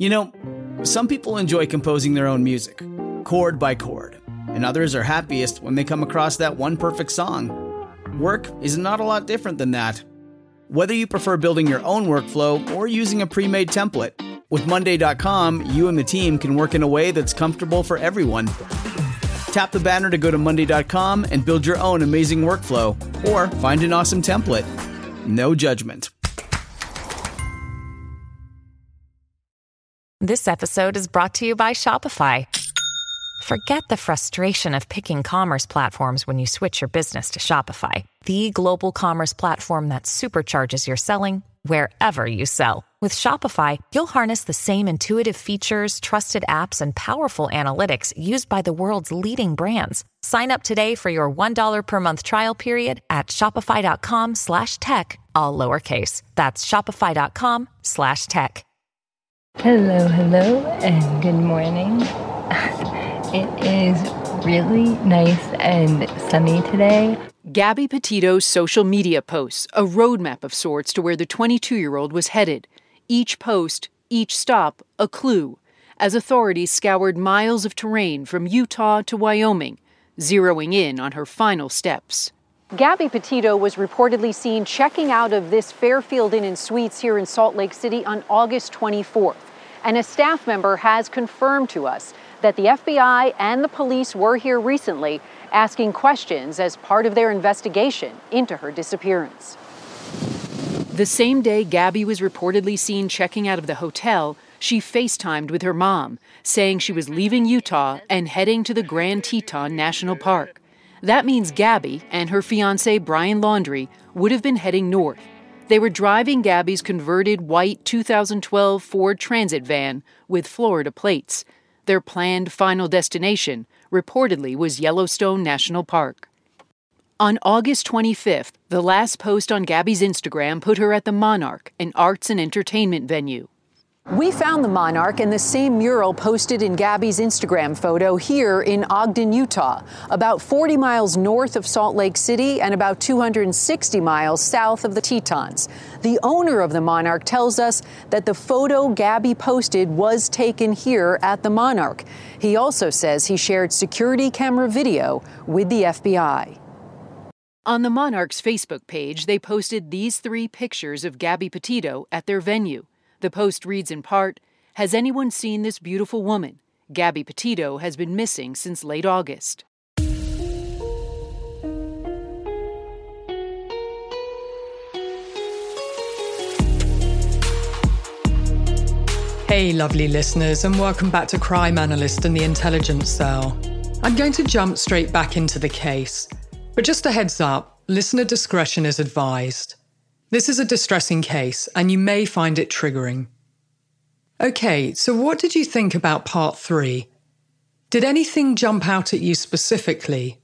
You know, some people enjoy composing their own music, chord by chord, and others are happiest when they come across that one perfect song. Work is not a lot different than that. Whether you prefer building your own workflow or using a pre-made template, with Monday.com, you and the team can work in a way that's comfortable for everyone. Tap the banner to go to Monday.com and build your own amazing workflow, or find an awesome template. No judgment. This episode is brought to you by Shopify. Forget the frustration of picking commerce platforms when you switch your business to Shopify, the global commerce platform that supercharges your selling wherever you sell. With Shopify, you'll harness the same intuitive features, trusted apps, and powerful analytics used by the world's leading brands. Sign up today for your $1 per month trial period at shopify.com/tech, all lowercase. That's shopify.com/tech. Hello, and good morning. It is really nice and sunny today. Gabby Petito's social media posts, a roadmap of sorts to where the 22-year-old was headed. Each post, each stop, a clue, as authorities scoured miles of terrain from Utah to Wyoming, zeroing in on her final steps. Gabby Petito was reportedly seen checking out of this Fairfield Inn & Suites here in Salt Lake City on August 24th. And a staff member has confirmed to us that the FBI and the police were here recently asking questions as part of their investigation into her disappearance. The same day Gabby was reportedly seen checking out of the hotel, she FaceTimed with her mom, saying she was leaving Utah and heading to the Grand Teton National Park. That means Gabby and her fiancé Brian Laundrie would have been heading north. They were driving Gabby's converted white 2012 Ford Transit van with Florida plates. Their planned final destination reportedly was Yellowstone National Park. On August 25th, the last post on Gabby's Instagram put her at the Monarch, an arts and entertainment venue. We found the Monarch in the same mural posted in Gabby's Instagram photo here in Ogden, Utah, about 40 miles north of Salt Lake City and about 260 miles south of the Tetons. The owner of the Monarch tells us that the photo Gabby posted was taken here at the Monarch. He also says he shared security camera video with the FBI. On the Monarch's Facebook page, they posted these 3 pictures of Gabby Petito at their venue. The post reads in part, "Has anyone seen this beautiful woman? Gabby Petito has been missing since late August." Hey, lovely listeners, and welcome back to Crime Analyst and the Intelligence Cell. I'm going to jump straight back into the case, but just a heads up, listener discretion is advised. This is a distressing case, and you may find it triggering. Okay, so what did you think about part 3? Did anything jump out at you specifically?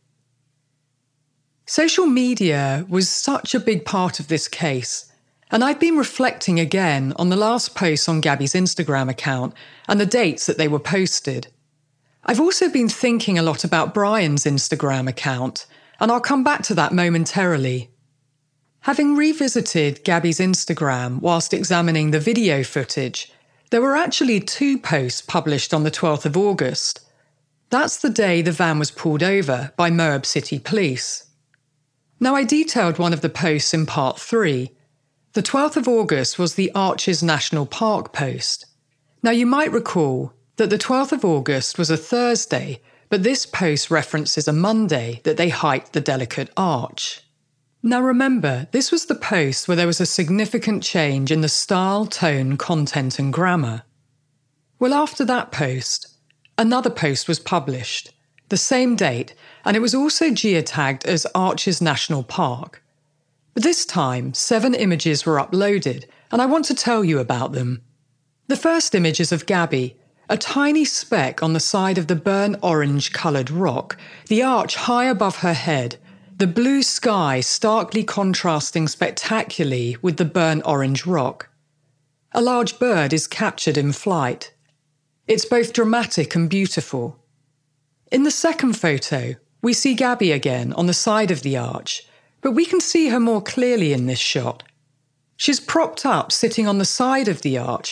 Social media was such a big part of this case, and I've been reflecting again on the last posts on Gabby's Instagram account and the dates that they were posted. I've also been thinking a lot about Brian's Instagram account, and I'll come back to that momentarily. Having revisited Gabby's Instagram whilst examining the video footage, there were actually 2 posts published on the 12th of August. That's the day the van was pulled over by Moab City Police. Now, I detailed one of the posts in part 3. The 12th of August was the Arches National Park post. Now, you might recall that the 12th of August was a Thursday, but this post references a Monday that they hiked the delicate arch. Now remember, this was the post where there was a significant change in the style, tone, content and grammar. Well, after that post, another post was published, the same date, and it was also geotagged as Arches National Park. But this time, 7 images were uploaded, and I want to tell you about them. The first image is of Gabby, a tiny speck on the side of the burnt orange-coloured rock, the arch high above her head, the blue sky starkly contrasting spectacularly with the burnt orange rock. A large bird is captured in flight. It's both dramatic and beautiful. In the second photo, we see Gabby again on the side of the arch, but we can see her more clearly in this shot. She's propped up sitting on the side of the arch,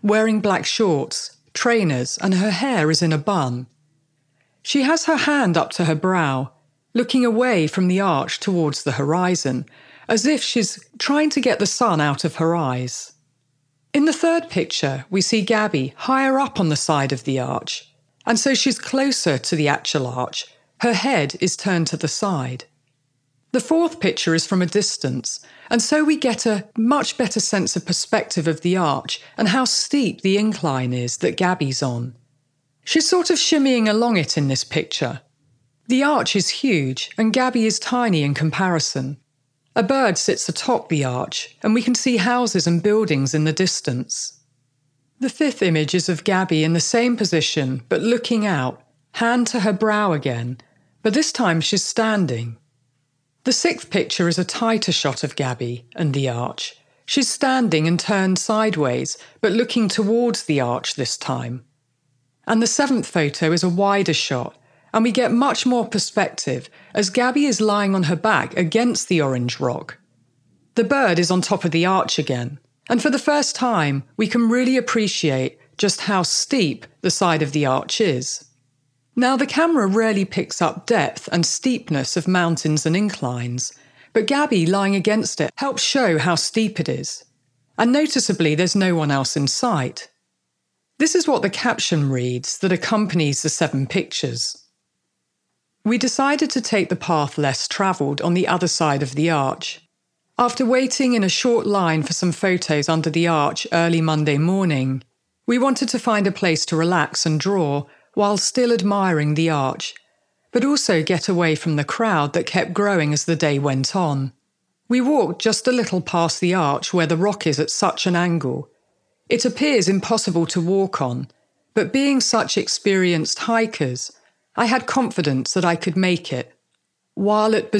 wearing black shorts, trainers, and her hair is in a bun. She has her hand up to her brow, looking away from the arch towards the horizon, as if she's trying to get the sun out of her eyes. In the third picture, we see Gabby higher up on the side of the arch, and so she's closer to the actual arch. Her head is turned to the side. The fourth picture is from a distance, and so we get a much better sense of perspective of the arch and how steep the incline is that Gabby's on. She's sort of shimmying along it in this picture. The arch is huge, and Gabby is tiny in comparison. A bird sits atop the arch, and we can see houses and buildings in the distance. The fifth image is of Gabby in the same position, but looking out, hand to her brow again, but this time she's standing. The sixth picture is a tighter shot of Gabby and the arch. She's standing and turned sideways, but looking towards the arch this time. And the seventh photo is a wider shot, and we get much more perspective as Gabby is lying on her back against the orange rock. The bird is on top of the arch again, and for the first time, we can really appreciate just how steep the side of the arch is. Now, the camera rarely picks up depth and steepness of mountains and inclines, but Gabby lying against it helps show how steep it is. And noticeably, there's no one else in sight. This is what the caption reads that accompanies the 7 pictures. We decided to take the path less travelled on the other side of the arch. After waiting in a short line for some photos under the arch early Monday morning, we wanted to find a place to relax and draw while still admiring the arch, but also get away from the crowd that kept growing as the day went on. We walked just a little past the arch where the rock is at such an angle. It appears impossible to walk on, but being such experienced hikers, I had confidence that I could make it. While at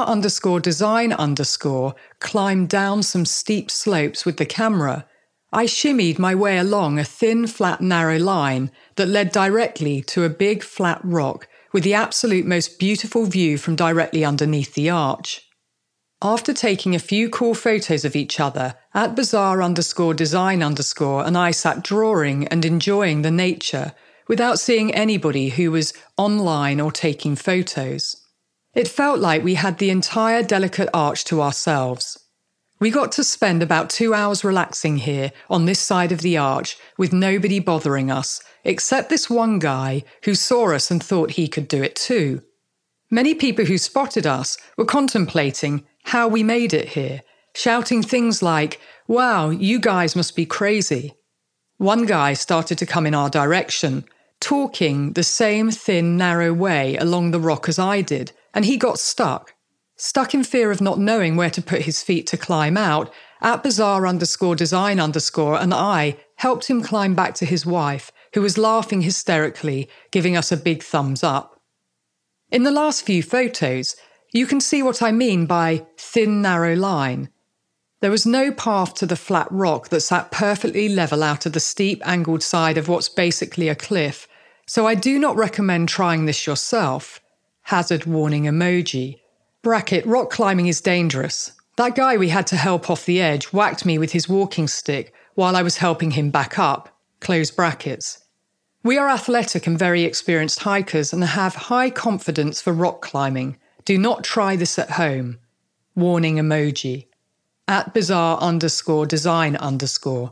Bazaar_design_ climbed down some steep slopes with the camera, I shimmied my way along a thin, flat, narrow line that led directly to a big, flat rock with the absolute most beautiful view from directly underneath the arch. After taking a few cool photos of each other, at Bazaar_design_ and I sat drawing and enjoying the nature without seeing anybody who was online or taking photos. It felt like we had the entire delicate arch to ourselves. We got to spend about 2 hours relaxing here on this side of the arch with nobody bothering us, except this one guy who saw us and thought he could do it too. Many people who spotted us were contemplating how we made it here, shouting things like, "Wow, you guys must be crazy." One guy started to come in our direction, talking the same thin, narrow way along the rock as I did, and he got stuck in fear of not knowing where to put his feet to climb out. At Bazaar_design_ and I helped him climb back to his wife, who was laughing hysterically, giving us a big thumbs up. In the last few photos, you can see what I mean by thin, narrow line. There was no path to the flat rock that sat perfectly level out of the steep, angled side of what's basically a cliff, so I do not recommend trying this yourself. Hazard warning emoji. Bracket, rock climbing is dangerous. That guy we had to help off the edge whacked me with his walking stick while I was helping him back up. Close brackets. We are athletic and very experienced hikers and have high confidence for rock climbing. Do not try this at home. Warning emoji. At Bazaar_design_.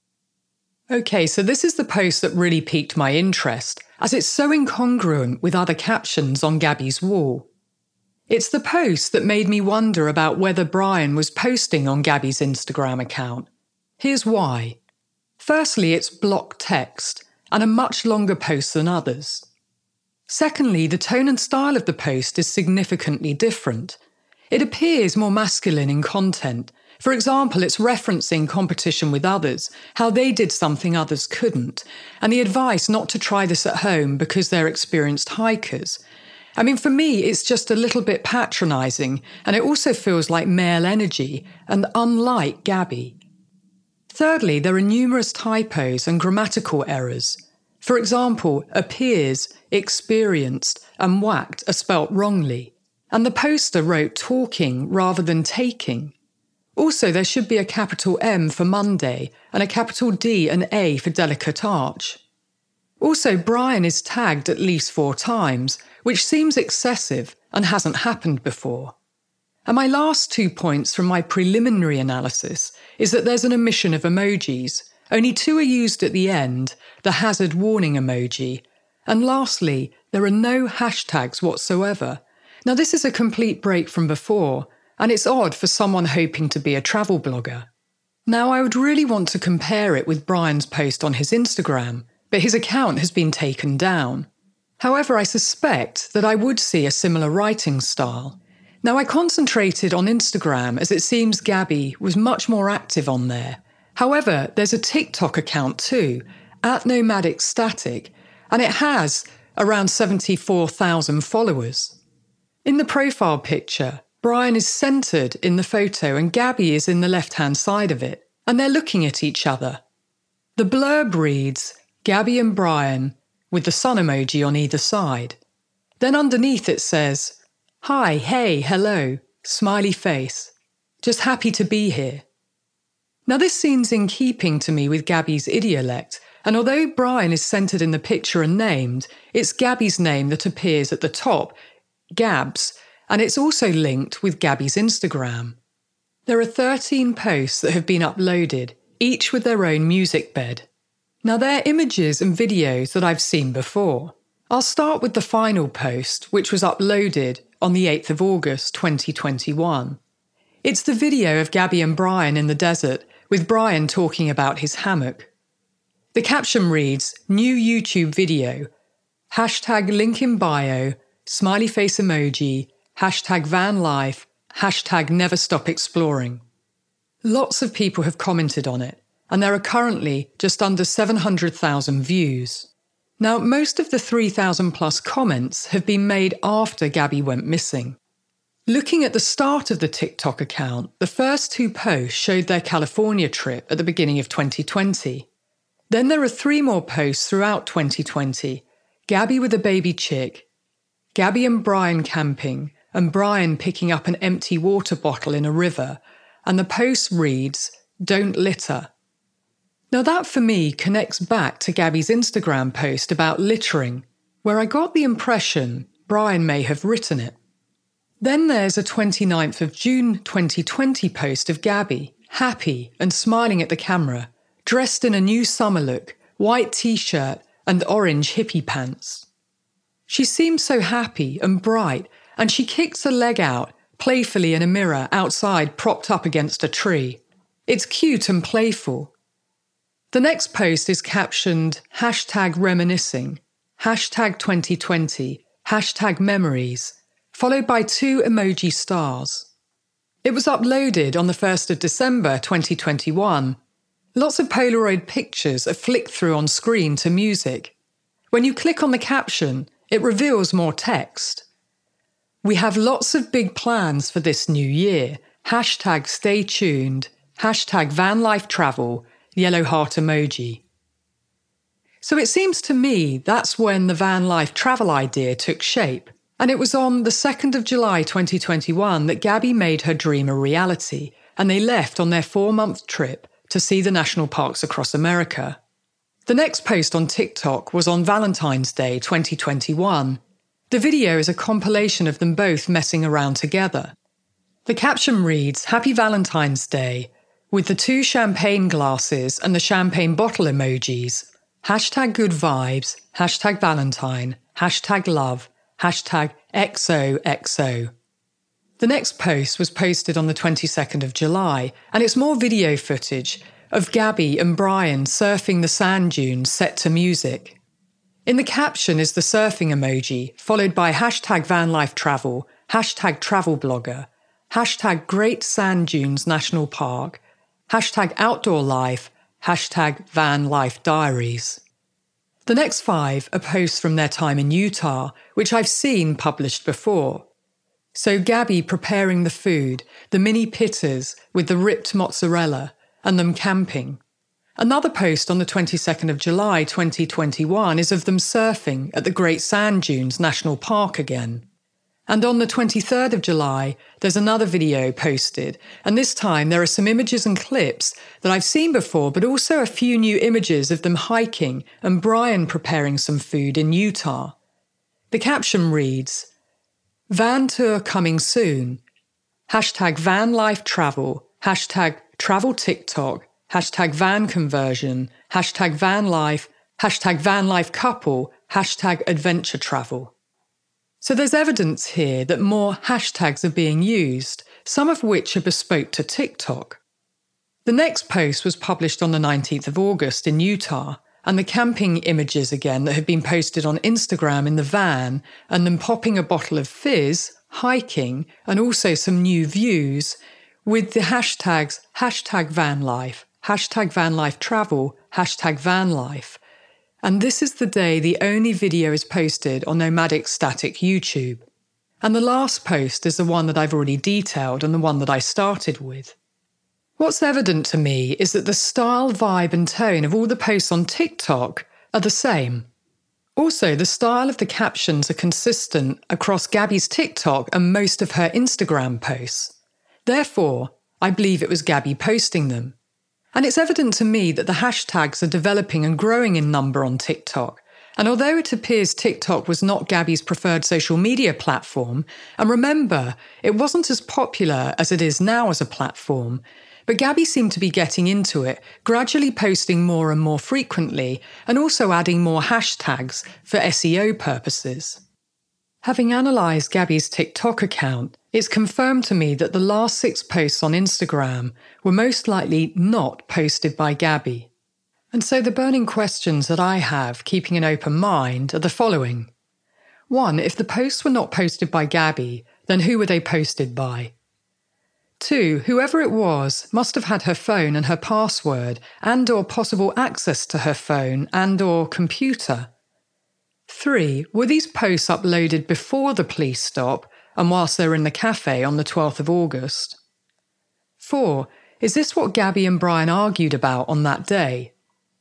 Okay, so this is the post that really piqued my interest, as it's so incongruent with other captions on Gabby's wall. It's the post that made me wonder about whether Brian was posting on Gabby's Instagram account. Here's why. Firstly, it's block text, and a much longer post than others. Secondly, the tone and style of the post is significantly different. It appears more masculine in content. For example, it's referencing competition with others, how they did something others couldn't, and the advice not to try this at home because they're experienced hikers. I mean, for me, it's just a little bit patronising, and it also feels like male energy, and unlike Gabby. Thirdly, there are numerous typos and grammatical errors. For example, appears, experienced, and whacked are spelt wrongly, and the poster wrote talking rather than taking. Also, there should be a capital M for Monday and a capital D and A for Delicate Arch. Also, Brian is tagged at least 4 times, which seems excessive and hasn't happened before. And my last 2 points from my preliminary analysis is that there's an omission of emojis. Only 2 are used at the end, the hazard warning emoji. And lastly, there are no hashtags whatsoever. Now, this is a complete break from before, and it's odd for someone hoping to be a travel blogger. Now, I would really want to compare it with Brian's post on his Instagram, but his account has been taken down. However, I suspect that I would see a similar writing style. Now, I concentrated on Instagram as it seems Gabby was much more active on there. However, there's a TikTok account too, @NomadicStatic, and it has around 74,000 followers. In the profile picture, Brian is centred in the photo and Gabby is in the left-hand side of it, and they're looking at each other. The blurb reads, Gabby and Brian, with the sun emoji on either side. Then underneath it says, hi, hey, hello, smiley face. Just happy to be here. Now this seems in keeping to me with Gabby's idiolect, and although Brian is centred in the picture and named, it's Gabby's name that appears at the top, Gabs, and it's also linked with Gabby's Instagram. There are 13 posts that have been uploaded, each with their own music bed. Now they're images and videos that I've seen before. I'll start with the final post, which was uploaded on the 8th of August 2021. It's the video of Gabby and Brian in the desert, with Brian talking about his hammock. The caption reads, new YouTube video, hashtag link in bio, smiley face emoji, hashtag van life, hashtag never stop exploring. Lots of people have commented on it, and there are currently just under 700,000 views. Now, most of the 3,000 plus comments have been made after Gabby went missing. Looking at the start of the TikTok account, the first 2 posts showed their California trip at the beginning of 2020. Then there are 3 more posts throughout 2020, Gabby with a baby chick, Gabby and Brian camping, and Brian picking up an empty water bottle in a river, and the post reads, don't litter. Now that for me connects back to Gabby's Instagram post about littering, where I got the impression Brian may have written it. Then there's a 29th of June 2020 post of Gabby, happy and smiling at the camera, dressed in a new summer look, white t-shirt and orange hippie pants. She seems so happy and bright, and she kicks a leg out, playfully in a mirror outside propped up against a tree. It's cute and playful. The next post is captioned hashtag reminiscing, hashtag 2020, hashtag memories, followed by 2 emoji stars. It was uploaded on the 1st of December 2021. Lots of Polaroid pictures are flicked through on screen to music. When you click on the caption, it reveals more text. We have lots of big plans for this new year. Hashtag stay tuned. Hashtag van life travel. Yellow heart emoji. So it seems to me that's when the van life travel idea took shape. And it was on the 2nd of July 2021 that Gabby made her dream a reality, and they left on their 4-month trip to see the national parks across America. The next post on TikTok was on Valentine's Day 2021. The video is a compilation of them both messing around together. The caption reads, Happy Valentine's Day, with the 2 champagne glasses and the champagne bottle emojis. Hashtag good vibes, hashtag Valentine, hashtag love, hashtag XOXO. The next post was posted on the 22nd of July, and it's more video footage of Gabby and Brian surfing the sand dunes set to music. In the caption is the surfing emoji, followed by hashtag vanlifetravel, hashtag travelblogger, hashtag Great Sand Dunes National Park, hashtag outdoor life, hashtag van life diaries. The next 5 are posts from their time in Utah, which I've seen published before. So Gabby preparing the food, the mini pittas with the ripped mozzarella, and them camping. Another post on the 22nd of July 2021 is of them surfing at the Great Sand Dunes National Park again. And on the 23rd of July, there's another video posted, and this time there are some images and clips that I've seen before, but also a few new images of them hiking and Brian preparing some food in Utah. The caption reads, "Van tour coming soon. Hashtag van life travel. Hashtag travel TikTok. Hashtag van conversion. Hashtag van life. Hashtag van life couple. Hashtag adventure travel." So there's evidence here that more hashtags are being used, some of which are bespoke to TikTok. The next post was published on the 19th of August in Utah, and the camping images again that had been posted on Instagram in the van, and them popping a bottle of fizz, hiking, and also some new views, with the hashtags hashtag van life, hashtag van life travel, hashtag van life. And this is the day the only video is posted on Nomadic Static YouTube. And the last post is the one that I've already detailed and the one that I started with. What's evident to me is that the style, vibe and tone of all the posts on TikTok are the same. Also, the style of the captions are consistent across Gabby's TikTok and most of her Instagram posts. Therefore, I believe it was Gabby posting them. And it's evident to me that the hashtags are developing and growing in number on TikTok. And although it appears TikTok was not Gabby's preferred social media platform, and remember, it wasn't as popular as it is now as a platform, but Gabby seemed to be getting into it, gradually posting more and more frequently, and also adding more hashtags for SEO purposes. Having analysed Gabby's TikTok account, it's confirmed to me that the last 6 posts on Instagram were most likely not posted by Gabby. And so the burning questions that I have, keeping an open mind, are the following. 1. If the posts were not posted by Gabby, then who were they posted by? 2. Whoever it was must have had her phone and her password and/or possible access to her phone and/or computer. 3. Were these posts uploaded before the police stop and whilst they were in the cafe on the 12th of August? 4. Is this what Gabby and Brian argued about on that day?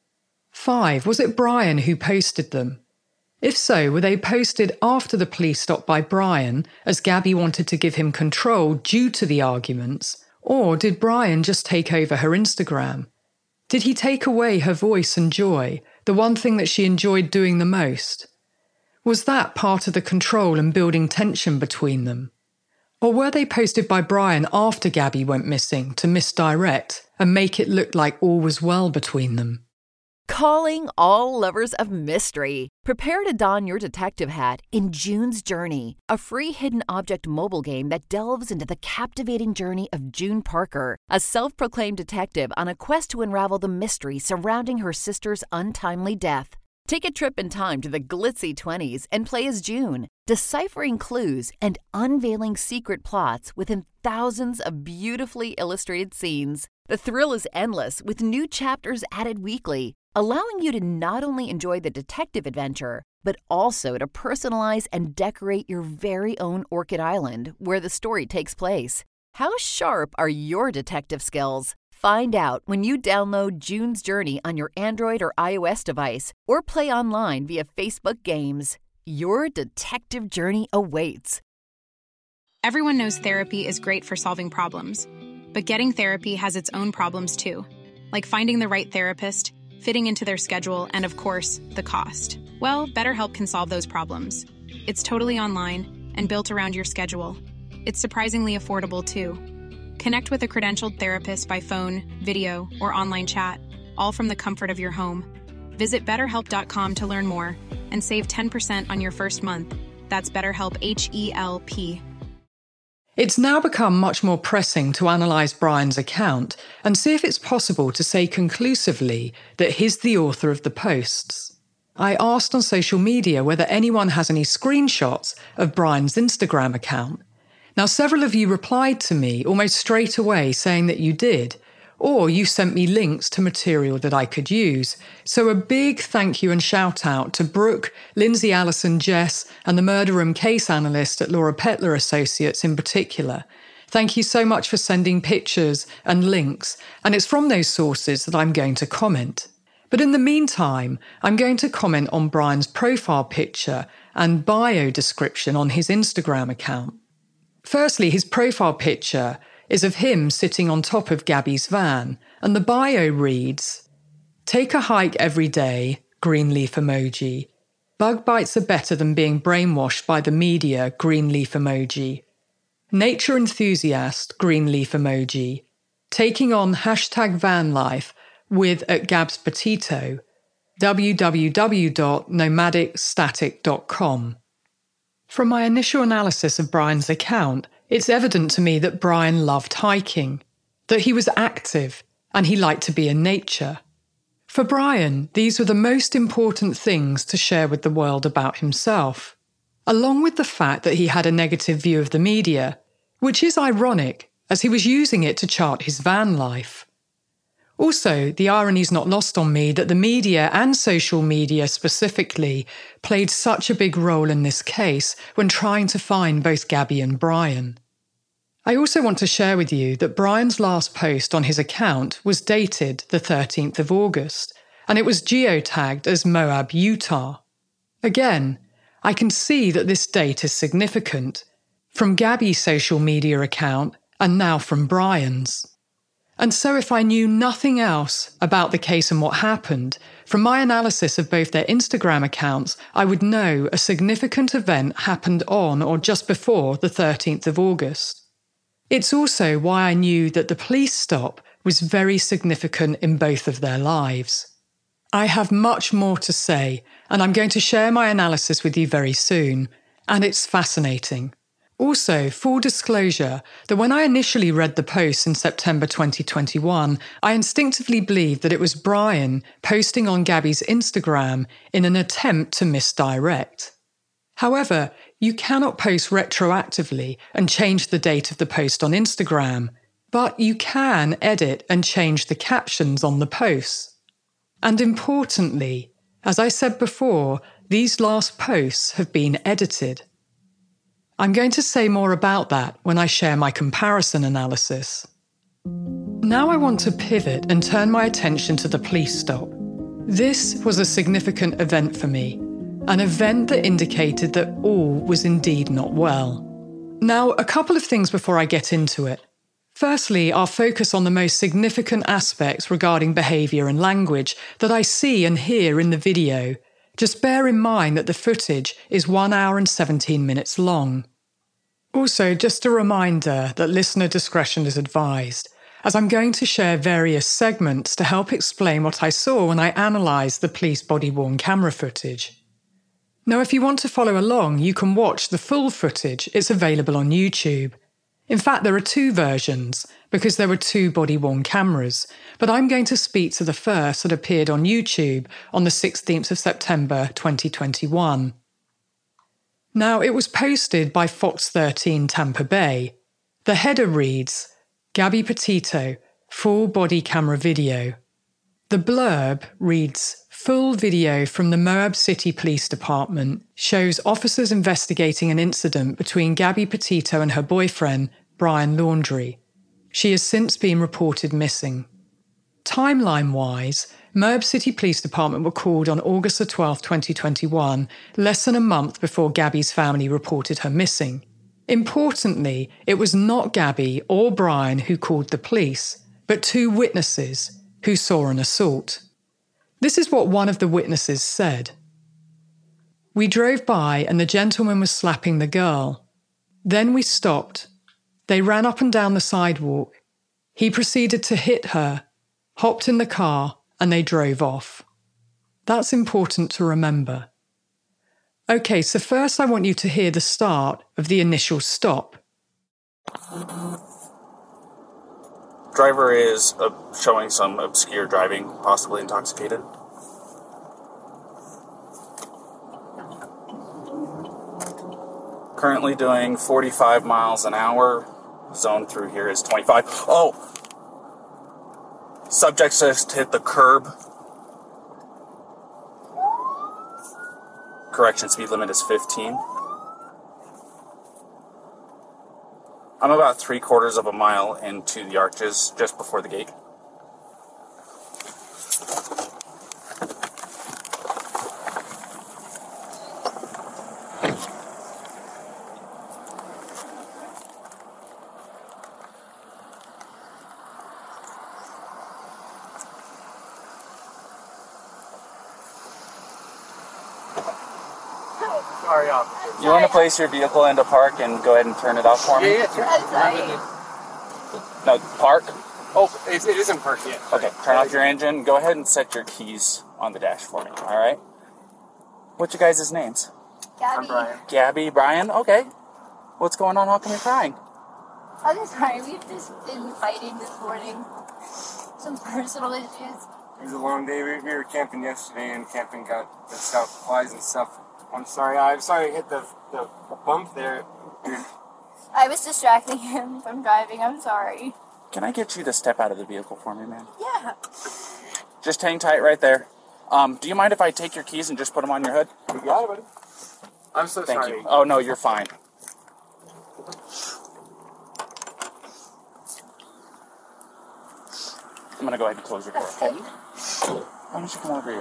5. Was it Brian who posted them? If so, were they posted after the police stop by Brian, as Gabby wanted to give him control due to the arguments, or did Brian just take over her Instagram? Did he take away her voice and joy, the one thing that she enjoyed doing the most? Was that part of the control and building tension between them? Or were they posted by Brian after Gabby went missing to misdirect and make it look like all was well between them? Calling all lovers of mystery. Prepare to don your detective hat in June's Journey, a free hidden object mobile game that delves into the captivating journey of June Parker, a self-proclaimed detective on a quest to unravel the mystery surrounding her sister's untimely death. Take a trip in time to the glitzy 20s and play as June, deciphering clues and unveiling secret plots within thousands of beautifully illustrated scenes. The thrill is endless with new chapters added weekly, allowing you to not only enjoy the detective adventure, but also to personalize and decorate your very own Orchid Island where the story takes place. How sharp are your detective skills? Find out when you download June's Journey on your Android or iOS device or play online via Facebook Games. Your detective journey awaits. Everyone knows therapy is great for solving problems, but getting therapy has its own problems too, like finding the right therapist, fitting into their schedule, and of course, the cost. Well, BetterHelp can solve those problems. It's totally online and built around your schedule. It's surprisingly affordable too. Connect with a credentialed therapist by phone, video, or online chat, all from the comfort of your home. Visit BetterHelp.com to learn more and save 10% on your first month. That's BetterHelp, H-E-L-P. It's now become much more pressing to analyse Brian's account and see if it's possible to say conclusively that he's the author of the posts. I asked on social media whether anyone has any screenshots of Brian's Instagram account. Now, several of you replied to me almost straight away saying that you did, or you sent me links to material that I could use. So a big thank you and shout out to Brooke, Lindsay Allison, Jess, and the Murder Room case analyst at Laura Petler Associates in particular. Thank you so much for sending pictures and links, and it's from those sources that I'm going to comment. But in the meantime, I'm going to comment on Brian's profile picture and bio description on his Instagram account. Firstly, his profile picture is of him sitting on top of Gabby's van, and the bio reads, "Take a hike every day, green leaf emoji. Bug bites are better than being brainwashed by the media, green leaf emoji. Nature enthusiast, green leaf emoji. Taking on #vanlife with @Gabs Petito, www.nomadicstatic.com. From my initial analysis of Brian's account, it's evident to me that Brian loved hiking, that he was active, and he liked to be in nature. For Brian, these were the most important things to share with the world about himself, along with the fact that he had a negative view of the media, which is ironic, as he was using it to chart his van life. Also, the irony is not lost on me that the media and social media specifically played such a big role in this case when trying to find both Gabby and Brian. I also want to share with you that Brian's last post on his account was dated the 13th of August, and it was geotagged as Moab, Utah. Again, I can see that this date is significant, from Gabby's social media account and now from Brian's. And so if I knew nothing else about the case and what happened, from my analysis of both their Instagram accounts, I would know a significant event happened on or just before the 13th of August. It's also why I knew that the police stop was very significant in both of their lives. I have much more to say, and I'm going to share my analysis with you very soon, and it's fascinating. Also, full disclosure, that when I initially read the post in September 2021, I instinctively believed that it was Brian posting on Gabby's Instagram in an attempt to misdirect. However, you cannot post retroactively and change the date of the post on Instagram, but you can edit and change the captions on the posts. And importantly, as I said before, these last posts have been edited. I'm going to say more about that when I share my comparison analysis. Now I want to pivot and turn my attention to the police stop. This was a significant event for me, an event that indicated that all was indeed not well. Now, a couple of things before I get into it. Firstly, I'll focus on the most significant aspects regarding behaviour and language that I see and hear in the video. Just bear in mind that the footage is 1 hour and 17 minutes long. Also, just a reminder that listener discretion is advised, as I'm going to share various segments to help explain what I saw when I analysed the police body-worn camera footage. Now, if you want to follow along, you can watch the full footage. It's available on YouTube. In fact, there are two versions, because there were two body-worn cameras, but I'm going to speak to the first that appeared on YouTube on the 16th of September 2021. Now, it was posted by Fox 13 Tampa Bay. The header reads, "Gabby Petito, full body camera video." The blurb reads, "Full video from the Moab City Police Department shows officers investigating an incident between Gabby Petito and her boyfriend, Brian Laundrie. She has since been reported missing." Timeline-wise, Moab City Police Department were called on August 12, 2021, less than a month before Gabby's family reported her missing. Importantly, it was not Gabby or Brian who called the police, but two witnesses who saw an assault. This is what one of the witnesses said. "We drove by and the gentleman was slapping the girl. Then we stopped. They ran up and down the sidewalk. He proceeded to hit her, hopped in the car, and they drove off." That's important to remember. Okay, so first I want you to hear the start of the initial stop. Driver is showing some obscure driving, possibly intoxicated. Currently doing 45 miles an hour. Zone through here is 25. Oh! Subject just hit the curb. Correction, speed limit is 15. I'm about 3/4 of a mile into the arches, just before the gate. sorry, officer. You want to place your vehicle into park and go ahead and turn it off for me? Yeah. No, park? Oh, it isn't parked yet. Okay, turn off your engine. Go ahead and set your keys on the dash for me, all right? What's your guys' names? I'm Brian. Gabby, Brian? Okay. What's going on? How come you're crying? I'm sorry, we've just been fighting this morning. Some personal issues. It was a long day. We were camping yesterday, and camping got messed up, flies and stuff. I'm sorry I hit the bump there. I was distracting him from driving. I'm sorry. Can I get you to step out of the vehicle for me, man? Yeah. Just hang tight right there. Do you mind if I take your keys and just put them on your hood? You got it, buddy. I'm so Thank sorry. you. Oh, no, you're fine. I'm going to go ahead and close your door. Okay. Why don't you come over here?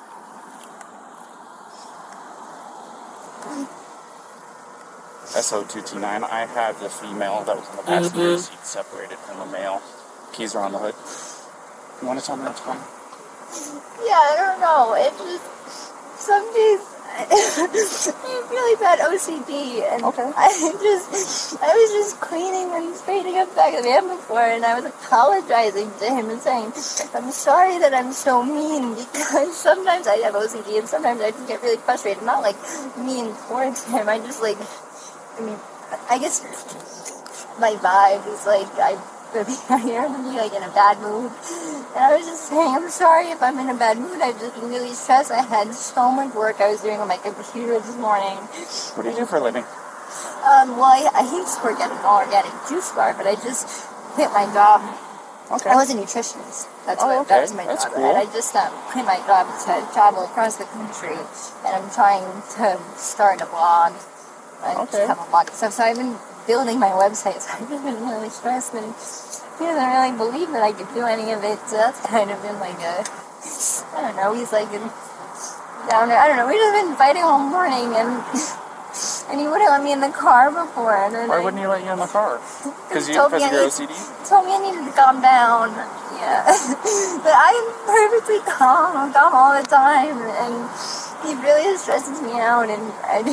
SO2T9. I have the female that was in the passenger seat separated from the male. Keys are on the hood. You want to tell me what's going on? Yeah, I don't know. It just, some days, I have really bad OCD, and Okay. I was just cleaning and straightening up the back of the van before, and I was apologizing to him and saying, I'm sorry that I'm so mean, because sometimes I have OCD, and sometimes I just get really frustrated. Not like mean towards him, I just like, I guess my vibe is like, I really like in a bad mood. And I was just saying, I'm sorry if I'm in a bad mood. I've just been really stressed. I had so much work I was doing on my computer this morning. What do you do for a living? Well, I used to work at an organic juice bar, but I just quit my job. Okay. I was a nutritionist. That was my That's job. cool. And I just quit my job to travel across the country. And I'm trying to start a blog. I have a blog and stuff. So I've been building my website. So I've just been really stressed. And he doesn't really believe that I could do any of it. So that's kind of been like a, I don't know, he's like down there. I don't know. We've just been fighting all morning. And he wouldn't let me in the car before. And then Why wouldn't he let you in the car? Because of your OCD? He told me I needed to calm down. Yeah. But I'm perfectly calm. I'm calm all the time. And he really stresses me out. And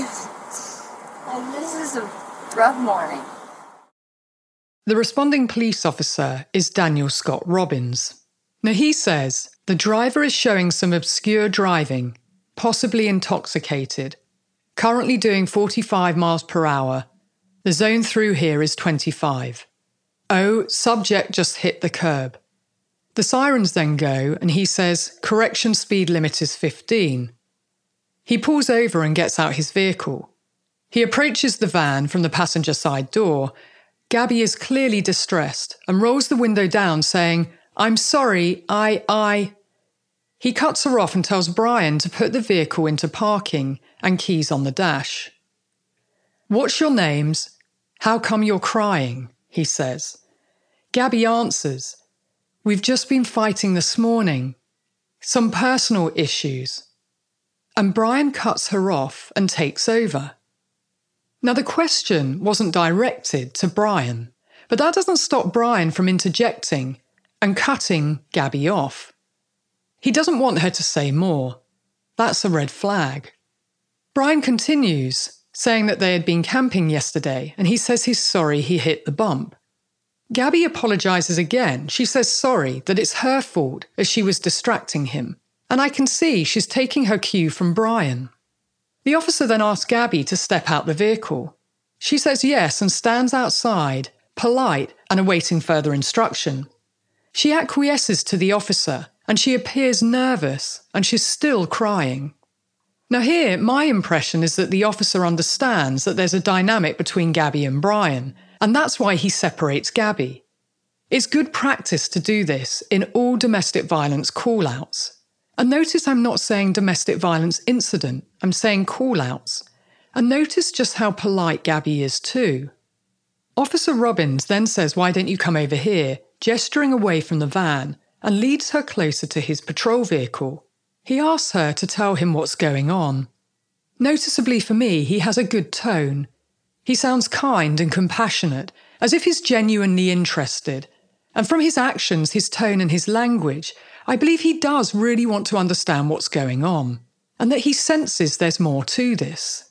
this is a rough morning. The responding police officer is Daniel Scott Robbins. Now he says the driver is showing some obscure driving, possibly intoxicated, currently doing 45 miles per hour. The zone through here is 25. Oh, subject just hit the curb. The sirens then go and he says correction speed limit is 15. He pulls over and gets out his vehicle. He approaches the van from the passenger side door. Gabby is clearly distressed and rolls the window down saying, I'm sorry, I... He cuts her off and tells Brian to put the vehicle into parking and keys on the dash. What's your names? How come you're crying? He says. Gabby answers, we've just been fighting this morning. Some personal issues. And Brian cuts her off and takes over. Now, the question wasn't directed to Brian, but that doesn't stop Brian from interjecting and cutting Gabby off. He doesn't want her to say more. That's a red flag. Brian continues, saying that they had been camping yesterday, and he says he's sorry he hit the bump. Gabby apologises again. She says sorry, that it's her fault as she was distracting him, and I can see she's taking her cue from Brian. The officer then asks Gabby to step out the vehicle. She says yes and stands outside, polite and awaiting further instruction. She acquiesces to the officer and she appears nervous and she's still crying. Now here, my impression is that the officer understands that there's a dynamic between Gabby and Brian, and that's why he separates Gabby. It's good practice to do this in all domestic violence call-outs. And notice I'm not saying domestic violence incident, I'm saying call-outs. And notice just how polite Gabby is too. Officer Robbins then says, why don't you come over here, gesturing away from the van, and leads her closer to his patrol vehicle. He asks her to tell him what's going on. Noticeably for me, he has a good tone. He sounds kind and compassionate, as if he's genuinely interested. And from his actions, his tone and his language, I believe he does really want to understand what's going on, and that he senses there's more to this.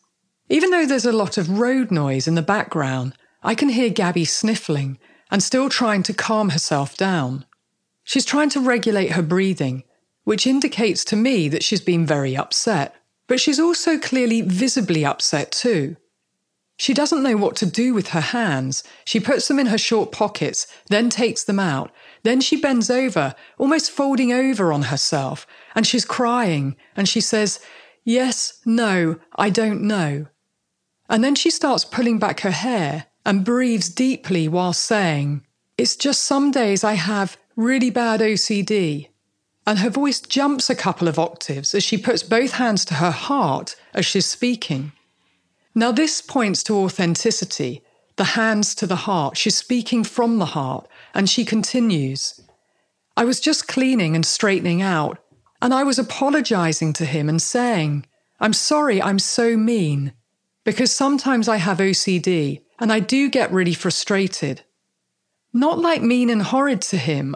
Even though there's a lot of road noise in the background, I can hear Gabby sniffling and still trying to calm herself down. She's trying to regulate her breathing, which indicates to me that she's been very upset. But she's also clearly visibly upset too. She doesn't know what to do with her hands. She puts them in her short pockets, then takes them out. Then she bends over, almost folding over on herself, and she's crying, and she says, "Yes, no, I don't know." And then she starts pulling back her hair and breathes deeply while saying, "It's just some days I have really bad OCD." And her voice jumps a couple of octaves as she puts both hands to her heart as she's speaking. Now this points to authenticity, the hands to the heart. She's speaking from the heart, and she continues, "I was just cleaning and straightening out, and I was apologising to him and saying, 'I'm sorry I'm so mean, because sometimes I have OCD and I do get really frustrated.' Not like mean and horrid to him,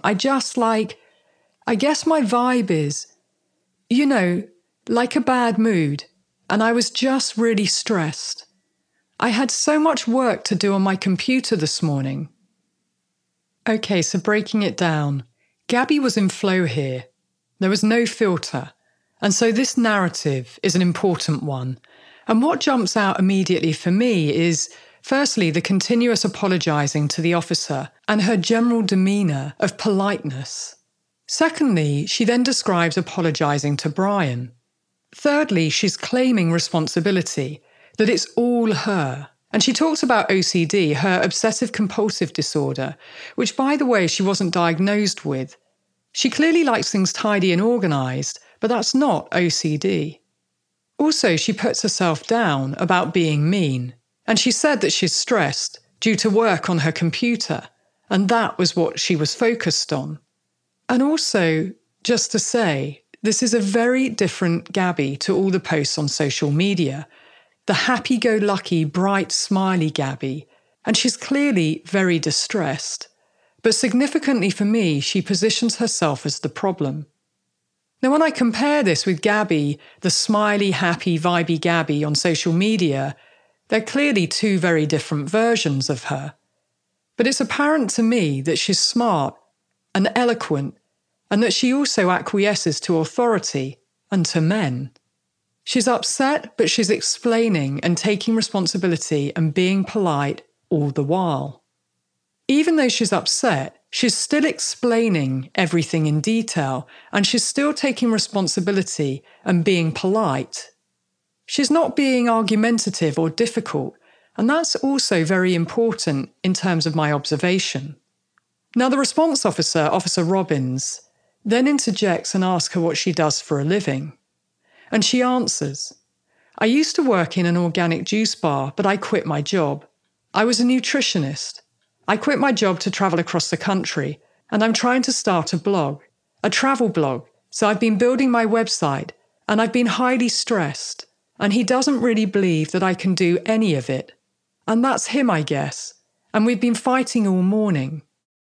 I guess my vibe is, like a bad mood, and I was just really stressed. I had so much work to do on my computer this morning." Okay, so breaking it down, Gabby was in flow here. There was no filter, and so this narrative is an important one. And what jumps out immediately for me is, firstly, the continuous apologising to the officer and her general demeanour of politeness. Secondly, she then describes apologising to Brian. Thirdly, she's claiming responsibility, that it's all her. And she talks about OCD, her obsessive-compulsive disorder, which, by the way, she wasn't diagnosed with. She clearly likes things tidy and organised, but that's not OCD. Also, she puts herself down about being mean, and she said that she's stressed due to work on her computer, and that was what she was focused on. And also, just to say, this is a very different Gabby to all the posts on social media. The happy-go-lucky, bright, smiley Gabby, and she's clearly very distressed. But significantly for me, she positions herself as the problem. Now, when I compare this with Gabby, the smiley, happy, vibey Gabby on social media, they're clearly two very different versions of her. But it's apparent to me that she's smart and eloquent, and that she also acquiesces to authority and to men. She's upset, but she's explaining and taking responsibility and being polite all the while. Even though she's upset, she's still explaining everything in detail, and she's still taking responsibility and being polite. She's not being argumentative or difficult, and that's also very important in terms of my observation. Now, the response officer, Officer Robbins, then interjects and asks her what she does for a living. And she answers, "I used to work in an organic juice bar, but I quit my job. I was a nutritionist. I quit my job to travel across the country, and I'm trying to start a blog, a travel blog, so I've been building my website, and I've been highly stressed, and he doesn't really believe that I can do any of it. And that's him, I guess, and we've been fighting all morning."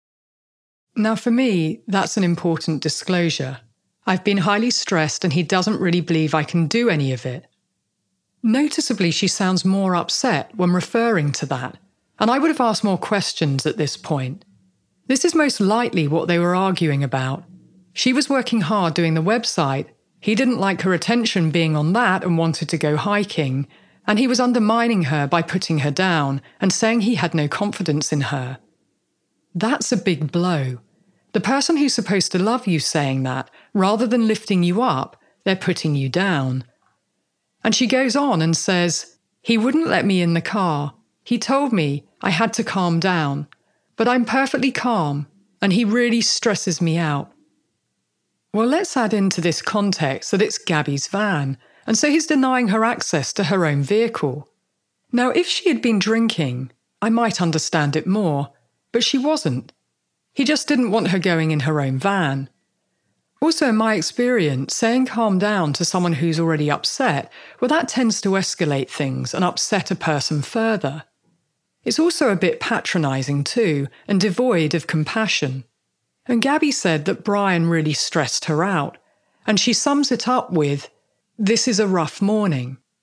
Now, for me, that's an important disclosure. I've been highly stressed and he doesn't really believe I can do any of it. Noticeably, she sounds more upset when referring to that, and I would have asked more questions at this point. This is most likely what they were arguing about. She was working hard doing the website, he didn't like her attention being on that and wanted to go hiking, and he was undermining her by putting her down and saying he had no confidence in her. That's a big blow. The person who's supposed to love you saying that, rather than lifting you up, they're putting you down. And she goes on and says, "He wouldn't let me in the car. He told me I had to calm down, but I'm perfectly calm, and he really stresses me out." Well, let's add into this context that it's Gabby's van, and so he's denying her access to her own vehicle. Now, if she had been drinking, I might understand it more, but she wasn't. He just didn't want her going in her own van. Also, in my experience, saying calm down to someone who's already upset, well, that tends to escalate things and upset a person further. It's also a bit patronising too, and devoid of compassion. And Gabby said that Brian really stressed her out, and she sums it up with, "This is a rough morning."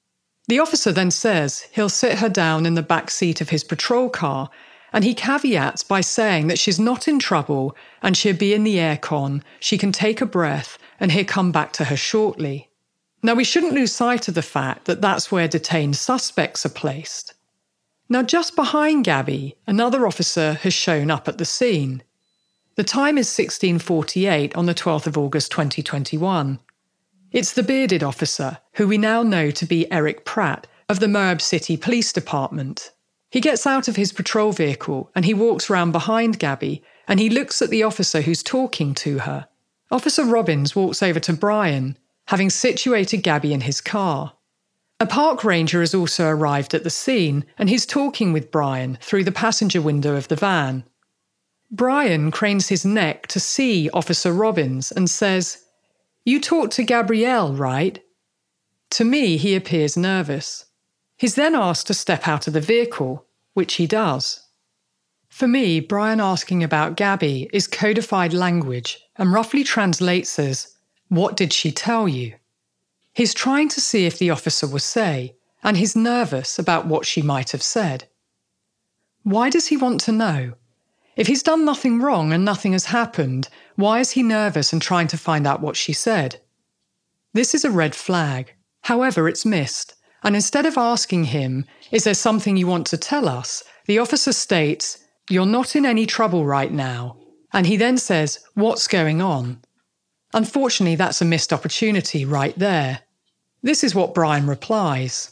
The officer then says he'll sit her down in the back seat of his patrol car, and he caveats by saying that she's not in trouble and she'll be in the aircon, she can take a breath, and he'll come back to her shortly. Now, we shouldn't lose sight of the fact that that's where detained suspects are placed. Now, just behind Gabby, another officer has shown up at the scene. The time is 16:48 on the 12th of August 2021. It's the bearded officer, who we now know to be Eric Pratt of the Moab City Police Department. He gets out of his patrol vehicle and he walks round behind Gabby and he looks at the officer who's talking to her. Officer Robbins walks over to Brian, having situated Gabby in his car. A park ranger has also arrived at the scene and he's talking with Brian through the passenger window of the van. Brian cranes his neck to see Officer Robbins and says, "You talked to Gabrielle, right?" To me, he appears nervous. He's then asked to step out of the vehicle, which he does. For me, Brian asking about Gabby is codified language and roughly translates as, "What did she tell you?" He's trying to see if the officer will say, and he's nervous about what she might have said. Why does he want to know? If he's done nothing wrong and nothing has happened, why is he nervous and trying to find out what she said? This is a red flag. However, it's missed. And instead of asking him, "Is there something you want to tell us?" the officer states, "You're not in any trouble right now." And he then says, "What's going on?" Unfortunately, that's a missed opportunity right there. This is what Brian replies.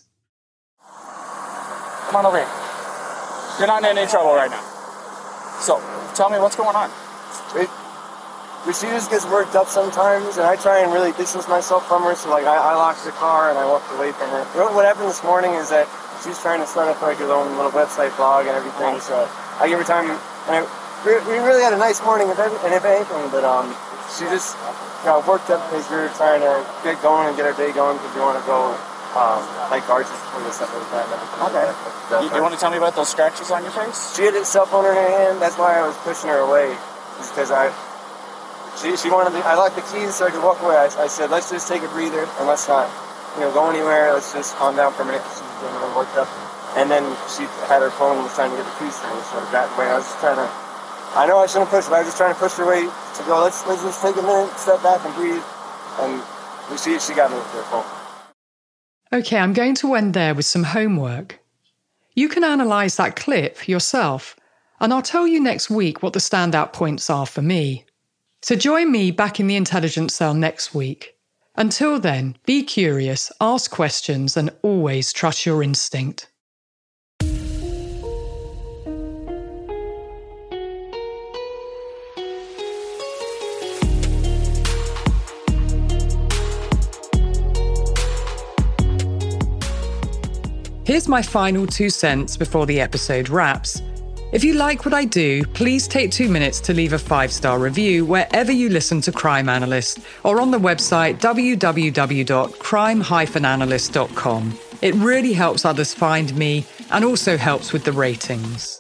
Come on over here. You're not in any trouble right now. So, tell me what's going on. She just gets worked up sometimes, and I try and really distance myself from her, so like I locked the car and I walked away from her. What happened this morning is that she's trying to start up like her own little website blog and everything, so I give her time, and we really had a nice morning if anything, but she just got worked up because we were trying to get going and get our day going because we want to go like arches for this stuff like that. Okay. You want to tell me about those scratches on your face? She had a cell phone in her hand, that's why I was pushing her away, because she wanted I locked the keys so I could walk away. I said, let's just take a breather and let's not, go anywhere. Let's just calm down for a minute. She was getting worked up. And then she had her phone and was trying to get the keys to me. So that way I was just trying to, I know I shouldn't push, but I was just trying to push her away to go, let's just take a minute, step back and breathe. And she got me with her phone. Okay, I'm going to end there with some homework. You can analyse that clip yourself, and I'll tell you next week what the standout points are for me. So join me back in the Intelligence Cell next week. Until then, be curious, ask questions, and always trust your instinct. Here's my final 2 cents before the episode wraps. If you like what I do, please take 2 minutes to leave a 5-star review wherever you listen to Crime Analyst or on the website www.crime-analyst.com. It really helps others find me and also helps with the ratings.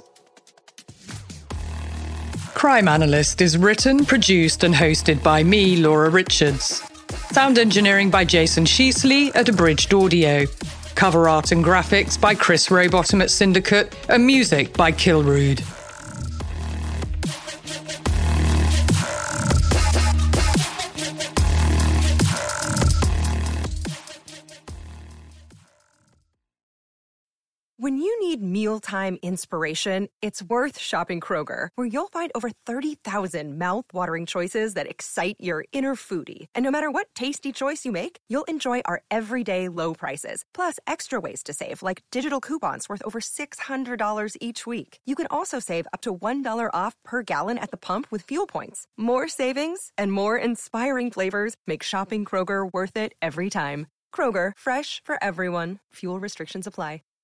Crime Analyst is written, produced and hosted by me, Laura Richards. Sound engineering by Jason Sheasley at Abridged Audio. Cover art and graphics by Chris Rowbottom at Syndicate, and music by Kilrude. When you need mealtime inspiration, it's worth shopping Kroger, where you'll find over 30,000 mouth-watering choices that excite your inner foodie. And no matter what tasty choice you make, you'll enjoy our everyday low prices, plus extra ways to save, like digital coupons worth over $600 each week. You can also save up to $1 off per gallon at the pump with fuel points. More savings and more inspiring flavors make shopping Kroger worth it every time. Kroger, fresh for everyone. Fuel restrictions apply.